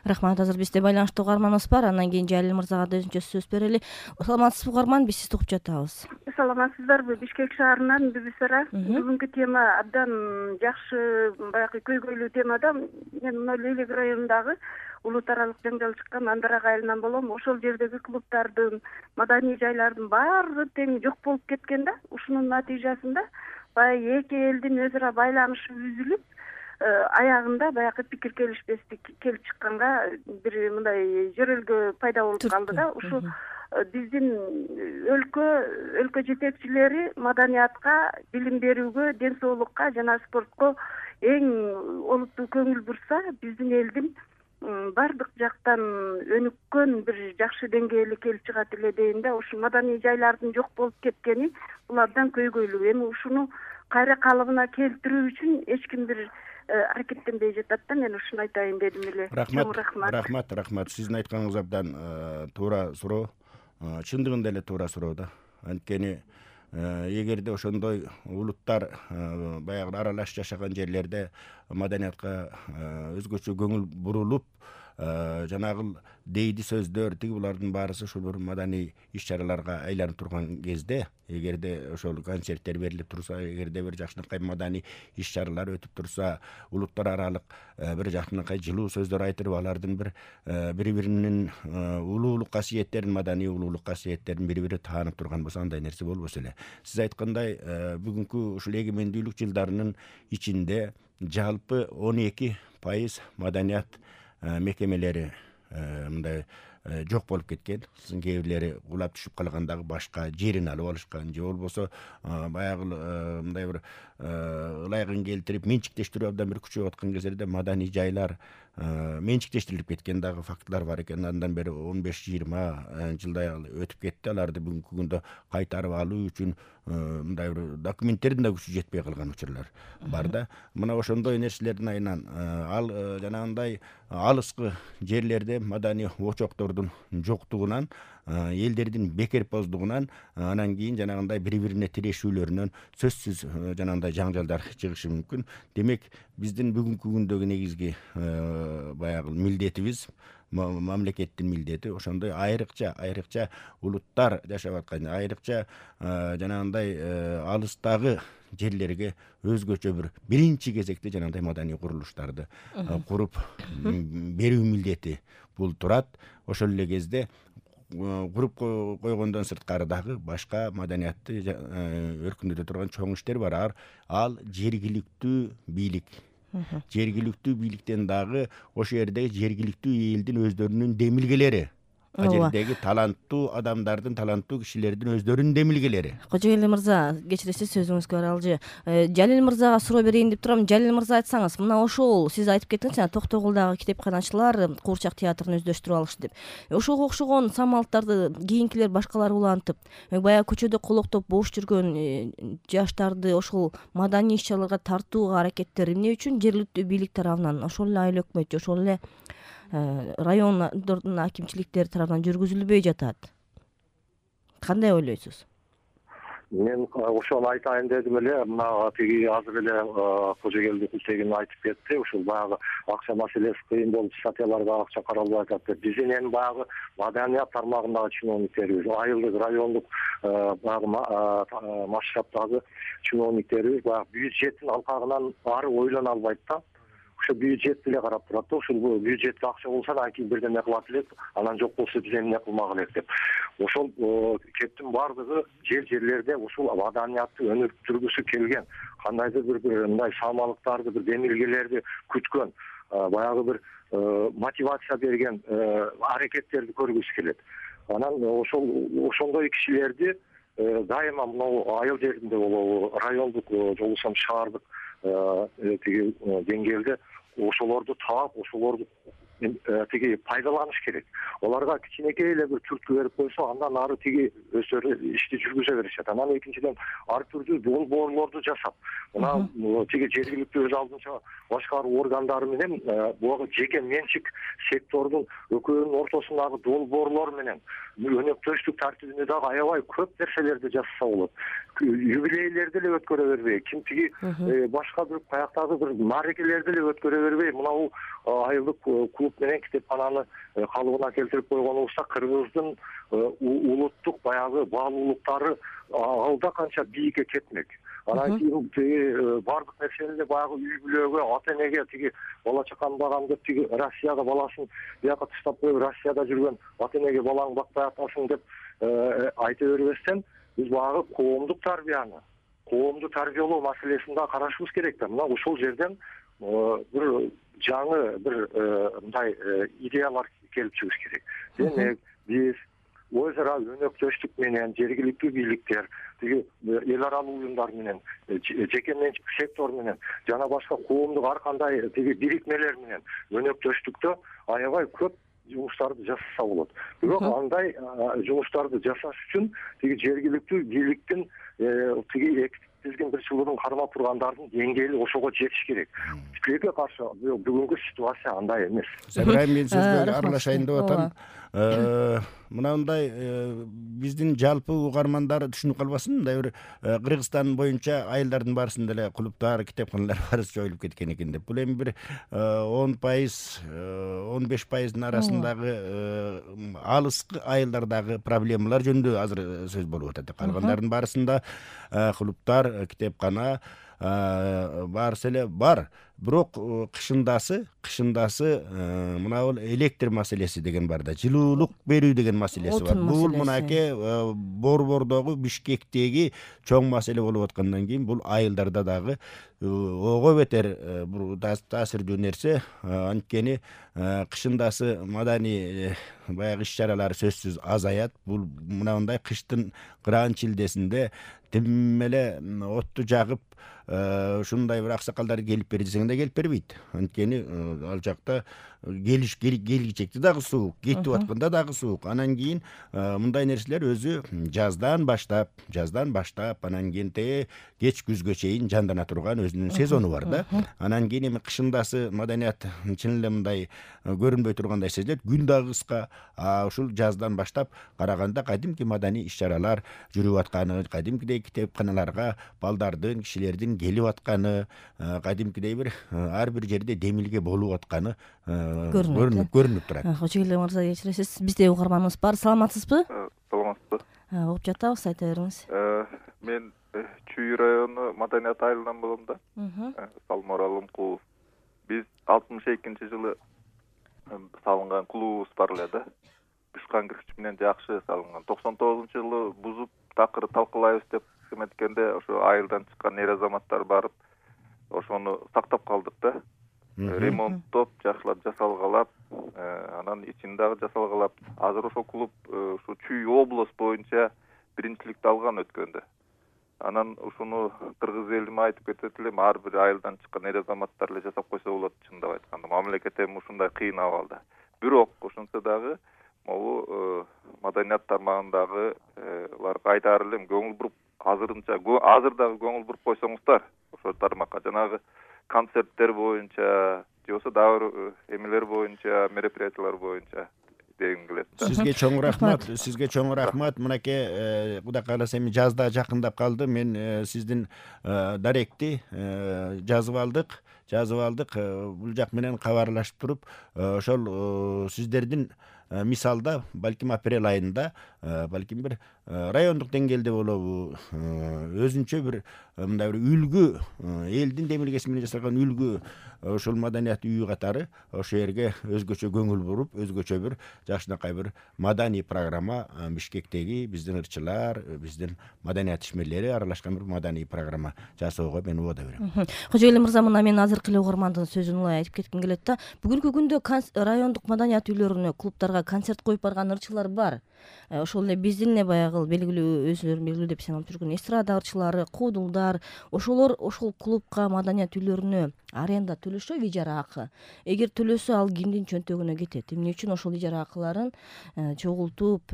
Рахмат. Азыр бизде байланыштуу угарманыбыз бар. Андан кийин Жалил мырзага да өзүнчө сөз берели. Саламатсызбы угарман? Биз сизди угуп жатабыз. Саламатсыздарбы? Бишкек шаарынан Бүбүсара. Бүгүнкү тема абдан жакшы, баягы көйгөйлүү тема да. Мен мына Лейлек районундагы улут аралык жаңжал чыккан Андарак айылынан болом. Ошол жердеги клубдардын, маданий жайлардын баары тең жок болуп кеткен да. Ушунун натыйжасында баягы эки элдин өз ара байланышы үзүлүп, аягында баягы пикир келишпестик келип чыкканга бир мындай жөрөлгө пайда болуп калды да. Ушу биздин өлкө жетекчилери маданиятка, билим берүүгө, ден соолукка жана спортко эң олуттуу көңүл бурса, биздин элдин бардык жактан өнүккөн бир жакшы деңгээлге келип чыгат эле дейм да. Ушу маданий жайлардын жок болуп кеткени бул абдан көйгөйлүү. Эми ушуну кайра калыбына келтирүү үчүн эч ким бир аракеттенбей жатат да. Мен ушуну айтайын дедим эле. Рахмат. Сиздин айтканыңыз абдан туура суроо. Чындыгында эле туура суроо да. Анткени эгерде ошондой улуттар баягы аралаш жашаган жерлерде маданиятка өзгөчө көңүл бурулуп, жанагыл дейди сөздөр, тиги булардын баарысы ушул бир маданий иш-чараларга айланып турган кезде, эгерде ошол концерттер берилип турса, эгерде бир жакшынакай маданий иш-чаралар өтүп турса, улуттар аралык бир жакшынакай жылуу сөздөр айтырып, алардын бири-биринин улуулук касиеттерин, маданий улуулук касиеттерин бири-бири таанып турган болсо, андай нерсе болбосо эле. Сиз айткандай, бүгүнкү ушул эгемендүүлүк жылдарынын ичинде жалпы 12% маданият мекемелери мындай жок болуп кеткен. Сиздин кээ бирлери кулап түшүп калган дагы башка жерин алып алышкан, же болбосо баягы мындай бир ылайыгын келтирип менчиктештирүү абдан бир күчөйүп аткан кездерде маданий жайлар менчиктештирилип кеткен дагы фактылар бар экен. Андан бери 15-20 жылдай өтүп кетти. Аларды бүгүнкү күндө кайтарып алуу үчүн мындай бир документтердин да күчү жетпей калган учурлар бар да. Мына ошондой нерселердин айынан ал жанагындай алыскы жерлерде маданий очоктордун жоктугунан, элдердин бекерпоздугунан, анан кийин жанагындай бири-бирине тирешүүлөрүнөн сөзсүз жанагындай жаңжалдар чыгышы мүмкүн. Демек, биздин бүгүнкү күндөгү негизги баягы милдетибиз, мамлекеттин милдети ошондой айрыкча улуттар жашап аткан, айрыкча жанагындай алыстагы жерлерге өзгөчө бир биринчи кезекте жанагындай маданий курулуштарды куруп берүү милдети бул турат. Ошол эле кезде куруп койгондон сырткары дагы башка маданиятты өркүндөтө турган чоң иштер бар. Ал жергиликтүү бийлик. Жергиликтүү бийликтен дагы ошол жердеги жергиликтүү элдин өздөрүнүн демилгелери, ал жердеги таланттуу адамдардын, таланттуу кишилердин өздөрүнүн демилгелери. Кожоели мырза, кечиресиз, сөзүңүзгө аралжы. Жалил мырзага суроо берейин деп турам. Жалил мырза, айтсаңыз, мына ошол сиз айтып кеттиңиз, Токтогулдагы китепканачылар куурчак театрын өздөштүрүп алышты деп. Ошого окшогон самалыктарды кийинкилер башкалар улантып, баягы көчөдө колоктоп бош жүргөн жаштарды ошол маданий иш-чараларга тартууга аракеттер эмне үчүн жергиликтүү бийлик тарабынан, ошол эле айыл өкмөт, ошол эле райондордун акимчиликтери тарабынан жүргүзүлбөй жатат? Кандай ойлойсуз? Мен ошону айтайын дедим эле. Мына тиги азыр эле Кожогелди Култегин айтып кетти. Ушул баягы акча маселеси кыйын болуп, статьяларга акча каралбай атат деп. Биздин эми баягы маданият тармагындагы чиновниктерибиз, айылдык, райондук баягы масштабтагы чиновниктерибиз баягы бюджеттин алкагынан ары ойлоно албайт да. Ошо бюджетти эле карап турат да. Ушул бюджетте акча болсо анан кийин бирдеме кылат элек, анан жок болсо биз эмне кылмак элек деп. Ошол кептин бардыгы жерлерде ушул маданиятты өнүктүргүсү келген, кандайдыр бир мындай самалыктарды, бир демилгелерди күткөн, баягы бир мотивация берген аракеттерди көргүсү келет. Анан ошондой кишилерди дайыма мына айыл жеринде болобу, райондук же болбосо шаардык тиги деңгээлде ошолорду таап, ошолорду тиги пайдаланыш керек. Оларга кичинекей эле бир түрткү берип койсо, андан ары тиги өздөрү ишти жүргүзө беришет. Анан экинчиден ар түрдүү долбоорлорду жасап, мына тиги жергиликтүү өз алдынча башкаруу органдары менен буга жеке менчик сектордун экөөнүн ортосундагы долбоорлор менен өнөктөштүк тартибинде дагы аябай көп нерселерди жасаса болот. Юбилейлерди эле өткөрө бербей, ким тиги башка бир каяктагы бир маарекелерди эле өткөрө бербей, мына бул айылдык клуб менен китепкананы калыбына келтирип койгон болсак, Кыргыздын улуттук баягы баалуулуктары алда канча бийикке кетмек. Анан кийин бардык нерсени баягы үй бүлөгө, ата энеге тиги бала чакан багам деп тиги Россияда баласын бияка таштап коюп, Россияда жүргөн ата энеге балаң бакпай атасың деп айта бербестен, биз баягы коомдук тарбияны, коомду тарбиялоо маселесин да карашыбыз керек да. Мына ошол жерден бир жаңы бир мындай идеялар келип чыгыш керек. Демек, биз өз ара өнөктөштүк менен жергиликтүү бийликтер, тиги эл аралык уюмдар менен, жеке менчик сектор менен жана башка коомдук ар кандай тиги бирикмелер менен өнөктөштүктө аябай көп жумуштарды жасаса болот. Бирок андай жумуштарды жасаш үчүн тиги жергиликтүү бийликтин тиги тизгин бир чылуун кармап тургандардын деңгээли ошого жетиш керек. Тилекке каршы бүгүнкү ситуация андай эмес. Сабирайым, мен сөзгө аралашайын деп атам. Мынандай биздин жалпы угармандар түшүнүп калбасын, мындай бир Кыргызстан боюнча айылдардын баарысында эле клубдар, китепканалар баарысы жоюлуп кеткен экен деп. Бул эми бир 10%, 15%дын арасындагы алыскы айылдардагы проблемалар жөнүндө азыр сөз болуп атат. Калгандардын баарысында клубдар, китепкана баарысы эле бар. Бирок кышындасы мына бул электр маселеси деген бар да, жылуулук берүү деген маселеси бар. Бул мынакей Борбордогу, Бишкектеги чоң маселе болуп аткандан кийин бул айылдарда дагы ого бетер таасирдүү нерсе. Анткени кышындасы маданий баягы иш-чаралар сөзсүз азаят. Бул мындай кыштын кыраан-чилдесинде тим эле отту жагып ушундай бир аксакалдар келип бер десең да келип бербейт. Анткени ал жакта келгичекти дагы суук, кетип атканда дагы суук. Анан кийин мындай нерселер өзү жаздан баштап, анан кийин кеч күзгө чейин жандана турган өзүнүн сезону бар да. Анан кийин эми кышындасы маданият чын эле мындай көрүнбөй тургандай сезилет. Күн дагы кыска. Ушул жаздан баштап караганда кадимки маданий иш-чаралар жүрүп атканы, кадимкидей китепканаларга балдардын, кишилердин келип атканы, кадимкидей бир ар бир жерде демилге болуп атканы көрүнүп турат. Кожогелди мырза, кечиресиз, бизде угарманыбыз бар. Саламатсызбы? Саламатсызбы. Угуп жатабыз, айта бериңиз. Мен Чүй району маданият айылынан болом да. Салмор Алымкулов. Биз 62-жылы салынган клубубуз бар эле да. Бушкан кирпич менен жакшы салынган. 99-жылы бузуп такыр талкылайбыз деп эметкенде ошо айылдан чыккан эр азаматтар барып ошону сактап калдык да. Ремонттоп, жакшылап жасалгалап, анан ичин дагы жасалгалап, азыр ошол клуб ушу Чүй область боюнча биринчиликти алган өткөндө. Анан ушуну кыргыз элиме айтып кетет элем, ар бир айылдан чыккан эр азаматтар эле жасап койсо болот, чындап айтканда. Мамлекет эми ушундай кыйын абалда. Бирок ошончо дагы могу маданият тармагындагы аларга айтаар элем, көңүл буруп азыр дагы көңүл буруп койсоңуздар ошол тармакка, жанагы концерттер боюнча, же болбосо дагы эмелер боюнча, мероприятиялар боюнча дегим келет. Сизге чоң рахмат. Мынакей Кудай кааласа эми жазда жакындап калды. Мен сиздин даректи жазып алдык. Бул жак менен кабарлашып туруп, ошол сиздердин мисалда балким апрель айында, балким бир райондук деңгээлде болобу, өзүнчө бир мындай бир үлгү, элдин демилгеси менен жасалган үлгү ошол маданият үйү катары ошол жерге өзгөчө көңүл буруп, өзгөчө бир жакшынакай бир маданий программа, Бишкектеги биздин ырчылар, биздин маданият ишмерлери аралашкан бир маданий программа жасоого мен убада берем. Кожогелди мырза, мына мен азыркы эле угармандын сөзүн улай айтып кетким келет да. Бүгүнкү күндө райондук маданият үйлөрүнө, клубтарга концерт коюп барган ырчылар бар. Ошол эле биздин эле баягы белгилүү, өзүлөрүн белгилүү деп саналып жүргөн эстрада ырчылары, куудулдар, ошолор ошол клубка, маданият үйлөрүнө аренда төлөшө, ижара акы. Эгер төлөсө, ал кимдин чөнтөгүнө кетет? Эмне үчүн ошол ижара акыларын чогултуп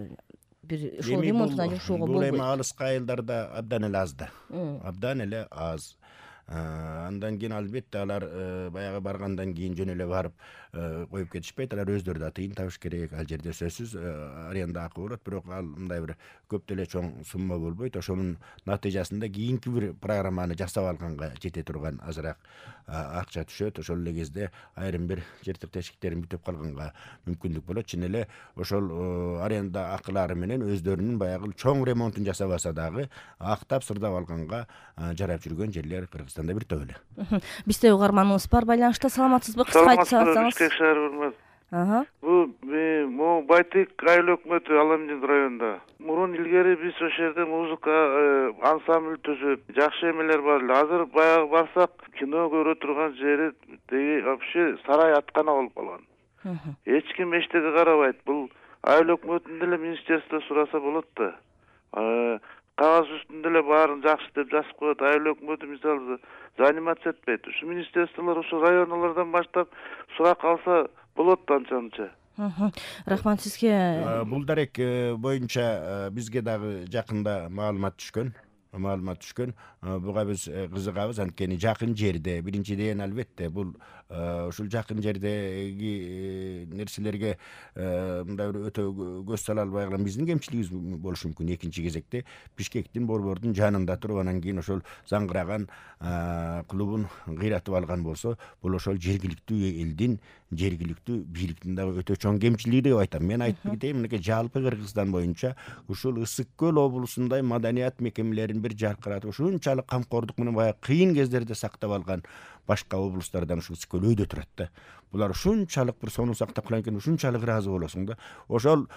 бир ошол ремонтуна жумшоого болбойт? Бул эми алыскы айылдарда абдан эле аз да. Абдан эле аз. Андан кийин албетте алар баягы баргандан кийин жөн эле барып коюп кетишпейт, алар өздөрү да тыйын табыш керек. Ал жерде сөзсүз аренда акы болот, бирок ал мындай бир көп деле чоң сумма болбойт. Ошонун натыйжасында кийинки бир программаны жасап алганга жете турган азыраак акча түшөт. Ошол эле кезде айрым бир жертик тешиктерин бүтөп калганга мүмкүндүк болот. Чын эле ошол аренда акылары менен өздөрүнүн баягы чоң ремонтун жасабаса дагы актап сырдап алганга жарап жүргөн жерлер Кыргызстанда бир топ эле. Бизде угарманыбыз бар, байланышта. Саламатсызбы? Кыска айтсаңыз. Бишкек шаар урмат. Бул могу Байтек айыл өкмөтү Аламжин районунда. Мурун илгери биз ошол жерде музыка ансамбль түзүп, жакшы эмелер бар эле. Азыр баягы барсак, кино көрө турган жери деги вообще сарай аткана болуп калган. Эч ким эчтеге карабайт. Бул айыл өкмөтүндө эле министерство сураса болот да. Кагаз үстүндө эле баарын жакшы деп жазып коет. Айыл өкмөтү мисалы заниматься этпейт. Ушу министерстволор ушу районалардан баштап сурак алса болот анча-мынча. Рахмат сизге. Бул дарек боюнча бизге дагы жакында маалымат түшкөн. Буга биз кызыгабыз, анткени жакын жерде биринчиден албетте бул ушул жакын жердеги нерселерге мындай бир өтө көз сала албай калган биздин кемчилигибиз болушу мүмкүн. Экинчи кезекте Бишкектин борбордун жанында туруп анан кийин ошол заңгыраган клубун кыйратып алган болсо, бул ошол жергиликтүү элдин, жергиликтүү бийликтин дагы өтө чоң кемчилиги деп айтам. Мен айтып кетейин, мынакей жалпы Кыргызстан боюнча ушул Ысык көл облусундай маданият мекемелерин бир жаркыратып, ушунчалык камкордук менен баягы кыйын кездерде сактап алган башка облустардан ушул Ысык көл өйдө турат да. Булар ушунчалык бир сонун сактап калган экен, ушунчалык ыраазы болосуң да. Ошол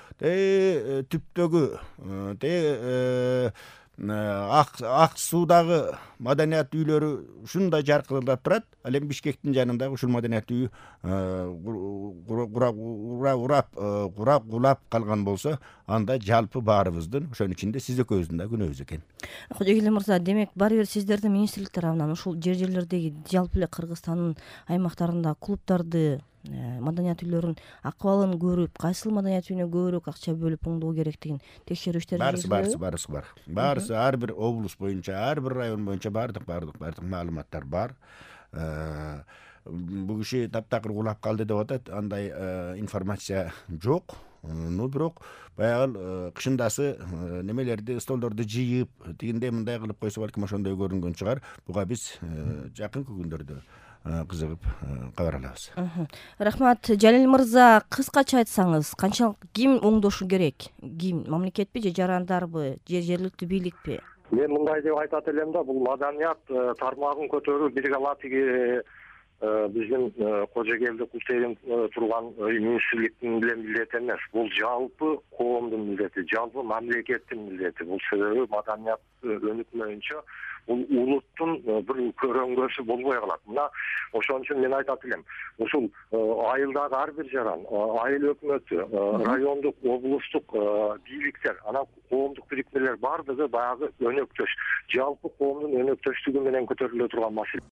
түптөгү ак суудагы маданият үйлөрү ушундай жаркырап турат. Ал эми Бишкектин жанындагы ушул маданият үйү курап калган болсо, анда жалпы баарыбыздын, ошонун ичинде сиз экөөбүздүн да күнөөбүз экен. Кожогелдин мырза, демек баары бир сиздердин министрлик тарабынан ушул жерлердеги жалпы эле Кыргызстандын аймактарында клубдарды, маданият үйлөрүнүн акыбалын көрүп, кайсыл маданият үйүнө көбүрөөк акча бөлүп оңдоо керектигин текшерүү иштери Баарысы бар. Баарысы ар бир облус боюнча, ар бир район боюнча баардык маалыматтар бар. Бул киши таптакыр кулап калды деп атат. Андай информация жок. Бирок баягы кышындасы немелерди, столдорду жыйып, тигиндей мындай кылып койсо балким ошондой көрүнгөн чыгар. Буга биз жакынкы күндөрдө кызыгып кабар алабыз. Рахмат. Жалил мырза, кыскача айтсаңыз, канчалык ким оңдошу керек? Ким, мамлекетпи же жарандарбы, же жергиликтүү бийликпи? Мен мындай деп айтат элем да, бул маданият тармагын көтөрүү бир гана тиги биздин Кожогелди Култегин турган министрликтин билен милдети эмес. Бул жалпы коомдун милдети, жалпы мамлекеттин милдети. Бул себеби маданият өнүкмөйүнчө бул улуттун бир көрөңгөсү болбой калат. Мына ошон үчүн мен айтат элем, ушул айылдагы ар бир жаран, айыл өкмөтү, райондук, облустук бийликтер, анан коомдук бирикмелер бардыгы баягы өнөктөш, жалпы коомдун өнөктөштүгү менен көтөрүлө турган маселе.